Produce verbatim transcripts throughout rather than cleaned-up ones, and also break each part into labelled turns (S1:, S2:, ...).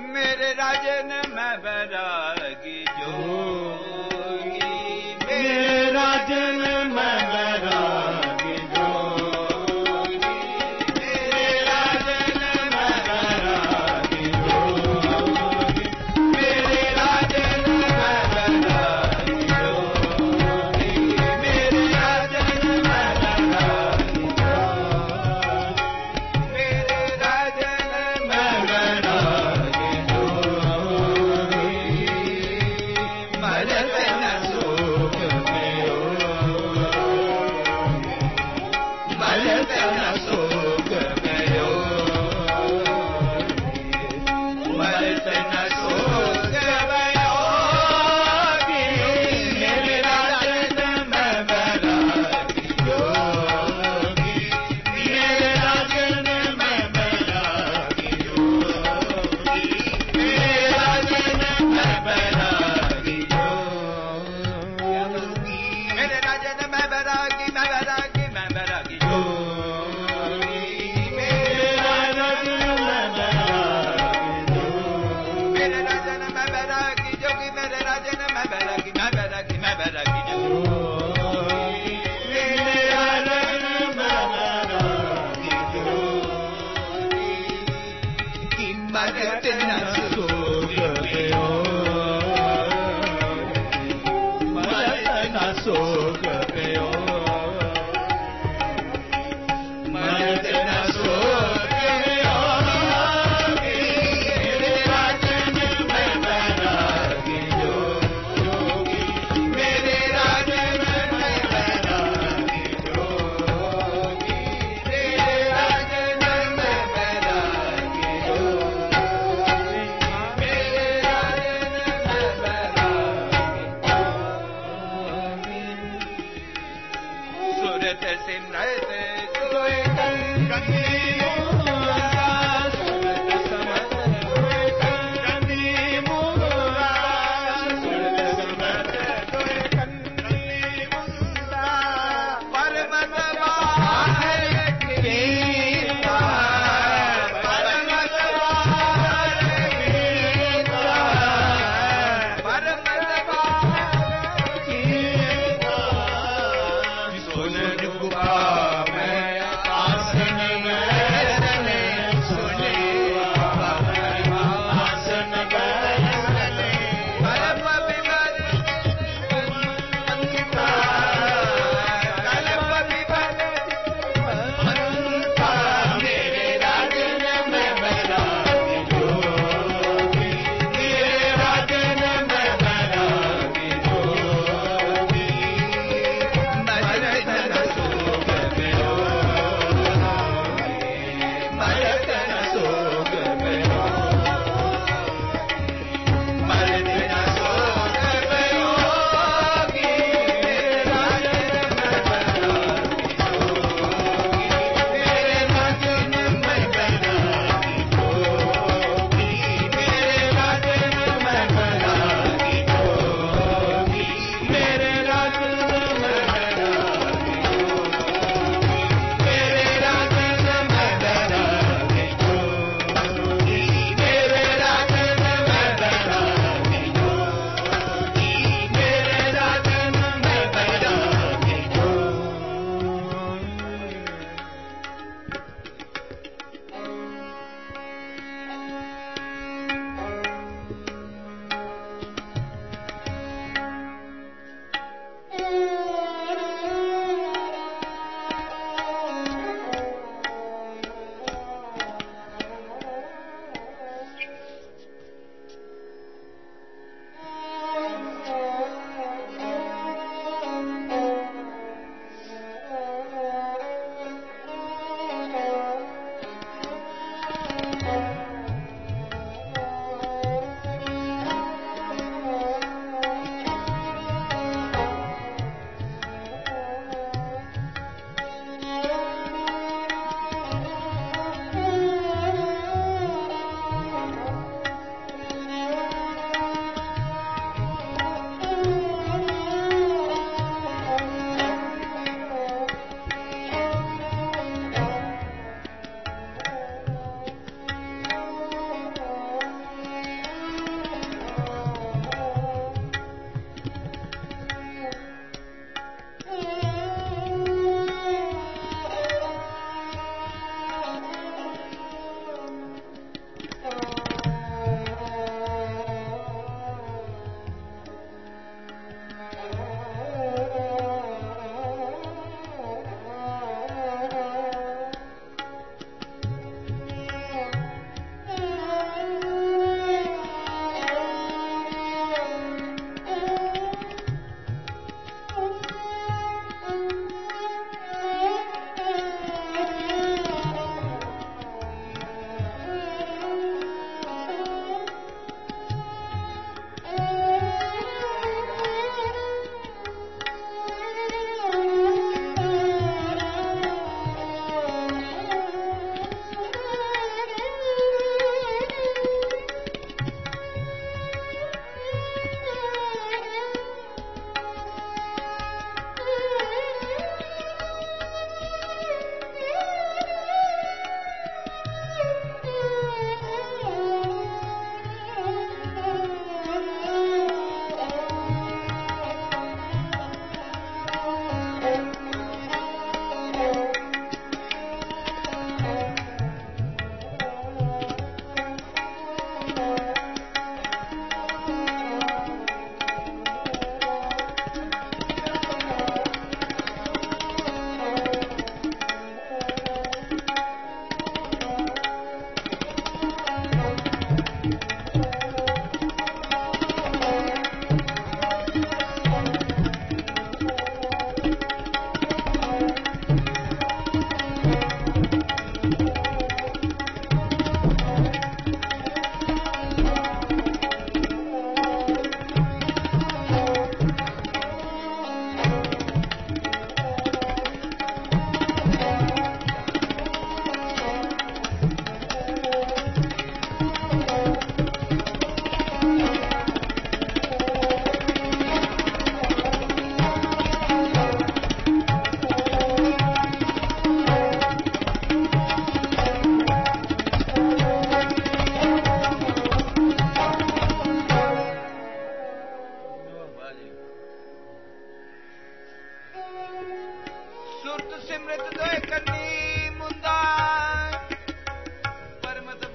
S1: मेरे राजन मैं बैरागी जोगी, मेरे राजन मैं बैरागी जोगी, मेरे राजन मैं बैरागी जोगी, मेरे राजन मैं बैरागी जोगी, मेरे राजन मैं बैरागी जोगी, मेरे राजन मैं बैरागी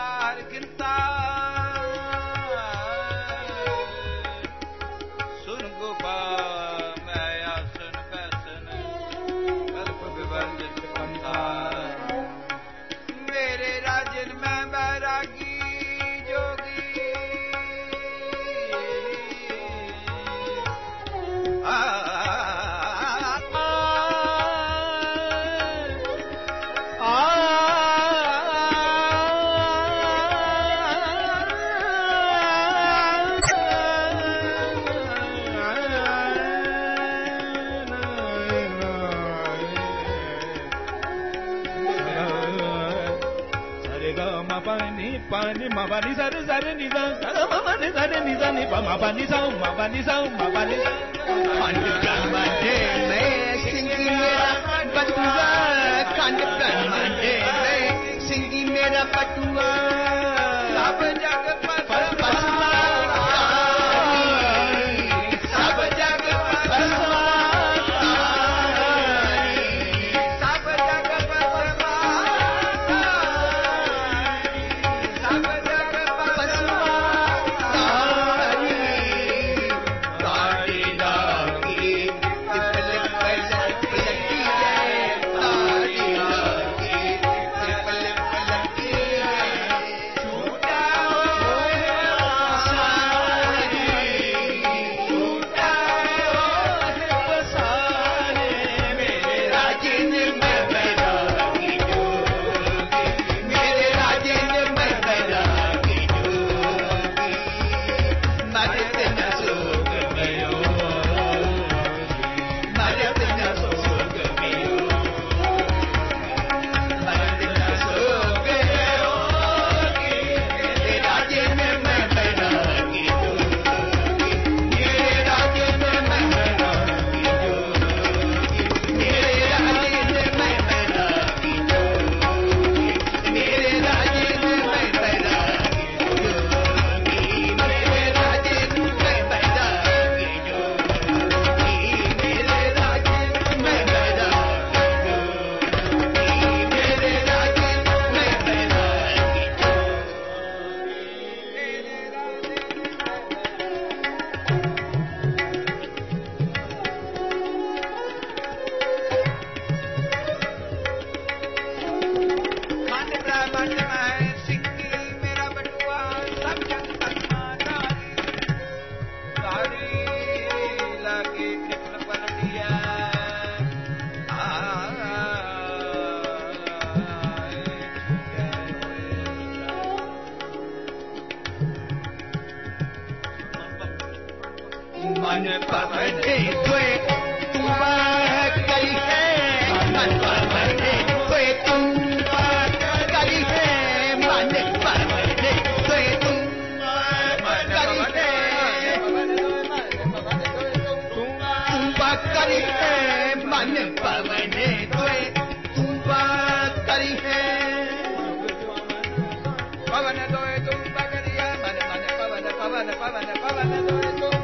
S1: हर गिनता सुन गोपाल मैं सुन कैसन कल्प विवर्जित पंथा मेरे राजन में बैरागी जोगी आ
S2: pani ma ba ni sa re sa re ni sa sa ma ma ni sa re ni sa ni pa ma ba ni sa ma ba ni sa ma ba ni sa
S3: खंड ब्रह्मांडे में सिंगी मेरा बटुआ खंड ब्रह्मांडे में सिंगी मेरा बटुआ
S1: सब जग पर
S3: सब जग पर
S1: सब जग पर सब जग पर
S3: मन पवने तुए तुम करी है मन पवने तुए तुम करी है मन पवने तुए तुम करी है तुम करी है मन पवने तुए तुम करी है
S1: पवन दोए तुम करिया मन मन पवन पवन पवन पवन दोए तुम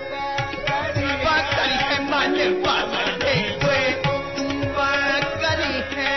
S3: करी है मन पवने तुए तुम करी है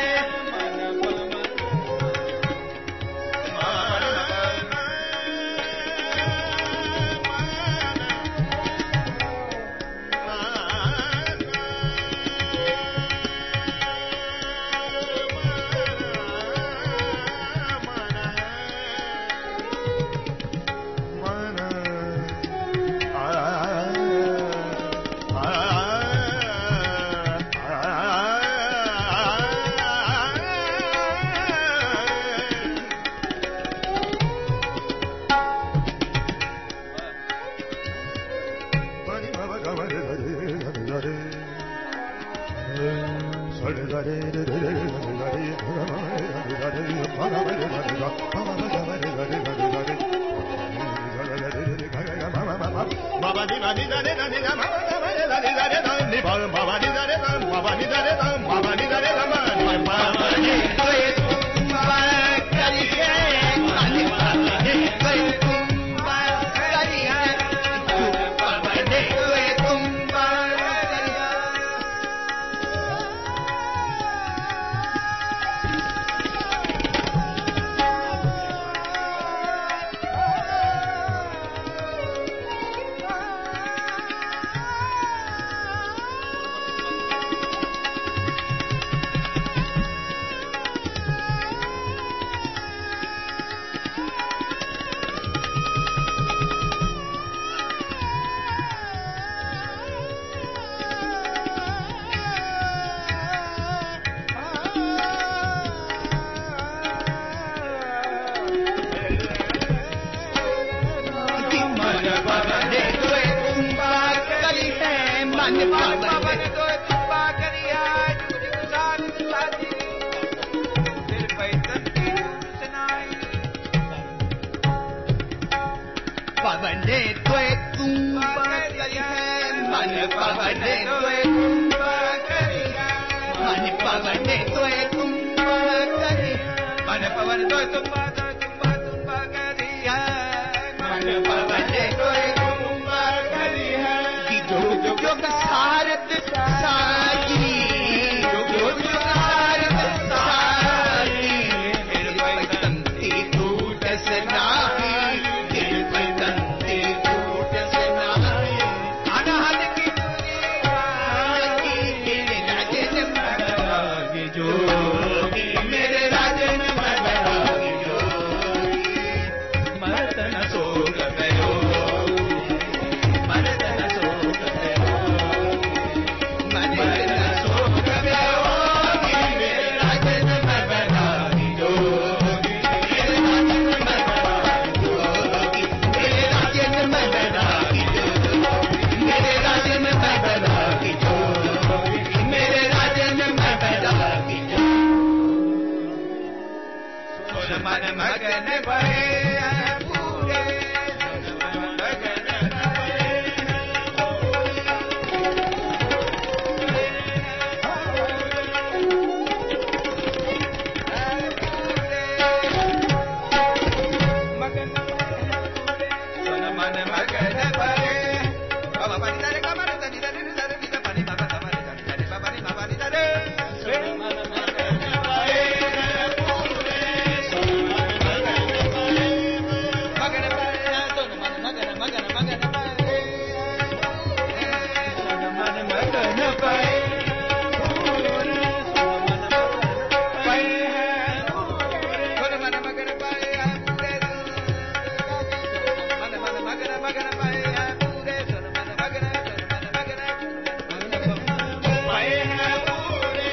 S3: मन
S1: पवन तो तुम्बा करिया जुग साथ साथी फिर पैतन की सुनाई
S3: पवने तोय तुम्बा करिया मन पवने तोय तुम्बा करिया मन पवने तोय तुम्बा करिया
S1: मन पवन तो तुम्बा तो तुम्बा तुम्बा करिया
S3: मन पवने तोय तुम्बा करिया कि जुग जुग सारत सागी जुग जुग सारत सागी फिर पैतंती टूटस नाही फिर पैतंती टूटस नाही अनहद की की मेरे राजन मगरागी जोगी मेरे राजन मगरागी जोगी मर्दन सोग भयो मर्दन सोग भयो मर्दन सोग भयो मेरे राजन मगरागी जोगी मेरे राजन मगरागी जोगी मेरे राजन मगरागी जोगी मेरे राजन मगरागी जोगी मेरे राजन मगरागी
S1: सोन मन मगन भये पूरे मगन सोन मन मगन भये बाबा पानी दरे कमर तनी दरे दरे निदा पानी बाबा तमरे दरे दरे बाबा नी बाबा नी दरे सोन मन मगन भये मगन भये सोन मन मगन मगन मगन भये सोन मन मगन भये सोन मन मगन भये मन मन मगन मगन भये पूरे सोन मन मगन सोन मन मगन भये पूरे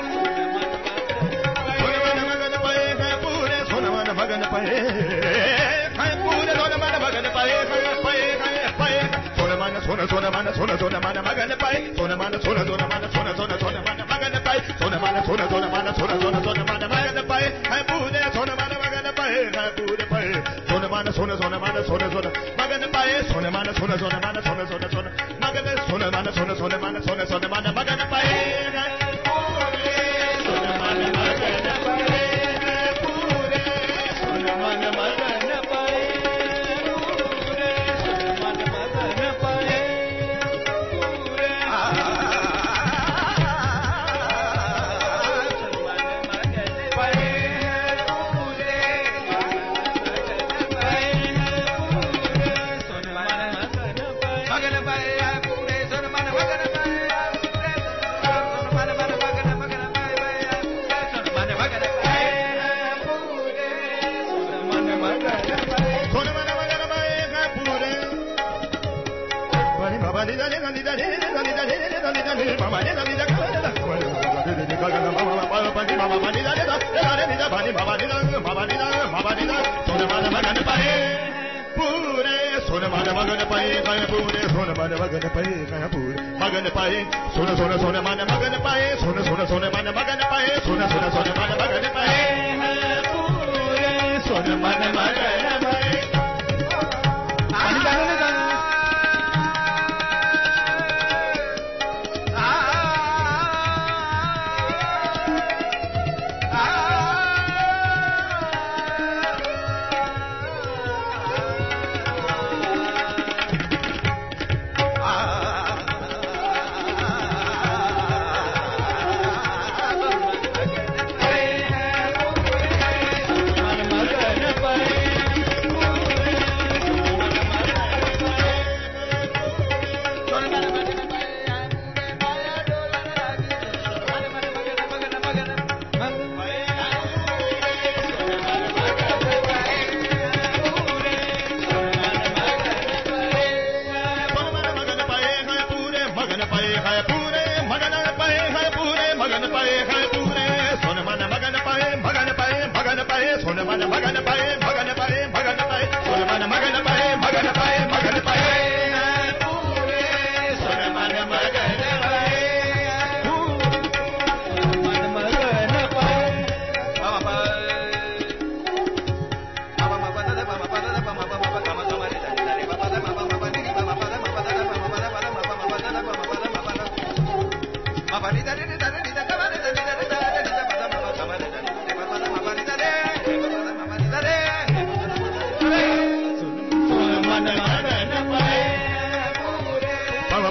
S2: सोन मन मगन पए है पूरे सोन मन मगन पए है पूरे सोन मन मगन पए है पए है पए सोन मन सोन सोन मन सोन सोन मन मगन पए सोन मन सोन सोन मन सोन सोन सोन मन मगन पए सोन मन सोन सोन मन सोन सोन सोन मन मगन पए है पूरे सोन मन मगन पए है पूरे पए सोन मन सोन सोन मन सोन सोन मगन पए सोन मन सोन सोन मन सोन सोन सोन मगन सोन मन सोन सोन मन सोन सोन मन मगन पए है पूरे सोन मन मगन पए है पूरे सोन मन मगन पए पूरे सोन मन मगन पए पूरे
S1: मगन भये पूरे सोन मन मगन भये पूरे सोन मन मन मगन मगन भये सोन मन मगन भये पूरे सोन मन मगन भये
S2: सोन मन मगन पए है पूरे बनी बाबा नी दरे नी दरे नी दरे नी दरे बाबा नी दरे नी गगन बाबा बाबा नी बाबा नी दरे दरे नी बाबा बाबा नी बाबा नी बाबा नी सोन मन मगन पए पूरे सोन मन मगन पए है पूरे सोन मन मगन पए है पूरे मगन पए सोन सोन सोन मन मगन पए सोन सोन सोन मन मगन पए सोन सोन सोन मन मगन पए है पूरे सोन मन मगन पए पानी डालो ना
S1: मगन भये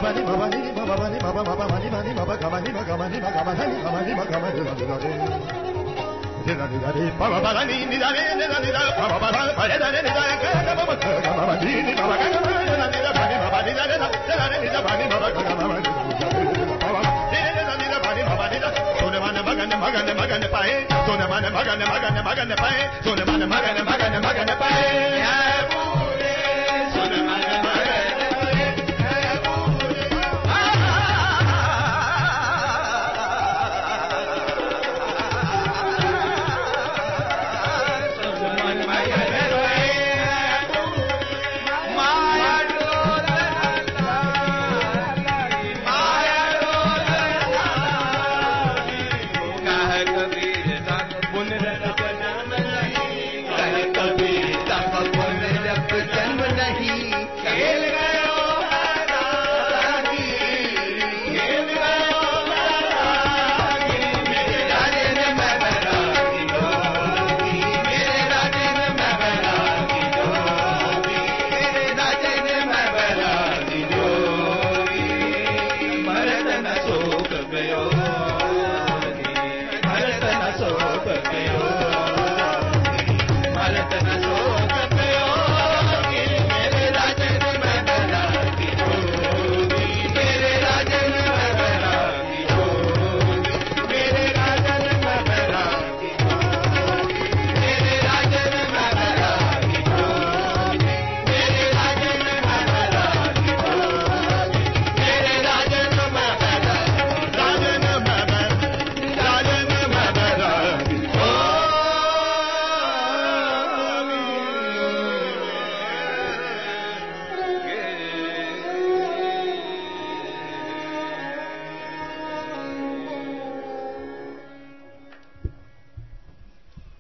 S2: mani ma mani ma ma mani ma ma ma mani mani ma ba ga mani ma ga mani ma ga mani ma mani ma ga mani da da da de da da de pa pa da ni ni da ni ni da ni da pa pa da pa da ni da ga ga ma ma ga ma ni ni ma ga ga ma ni da pa ni ma ba ni da da da ni da pa ni ma ba ga ma ma ni da pa pa ni da ni da pa ni ma ba ni da sone man ma ga ne ma ga ne ma ga ne pa e sone man ma ga ne ma ga ne ma ga ne pa e sone man ma ga ne ma ga ne ma ga ne pa e